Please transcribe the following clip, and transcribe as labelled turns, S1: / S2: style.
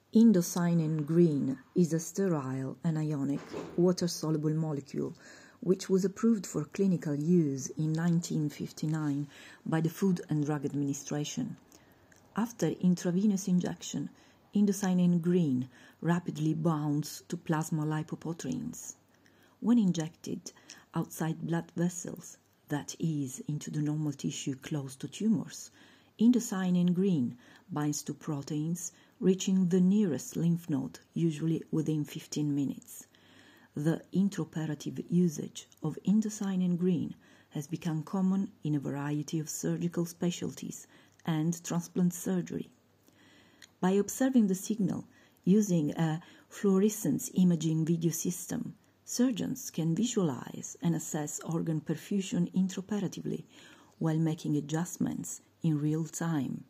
S1: Indocyanine green is a sterile and ionic water-soluble molecule which was approved for clinical use in 1959 by the Food and Drug Administration. After intravenous injection, indocyanine green rapidly bonds to plasma lipoproteins. When injected outside blood vessels, that is, into the normal tissue close to tumors, indocyanine green binds to proteins reaching the nearest lymph node, usually within 15 minutes. The intraoperative usage of indocyanine green has become common in a variety of surgical specialties and transplant surgery. By observing the signal using a fluorescence imaging video system, surgeons can visualize and assess organ perfusion intraoperatively while making adjustments in real time.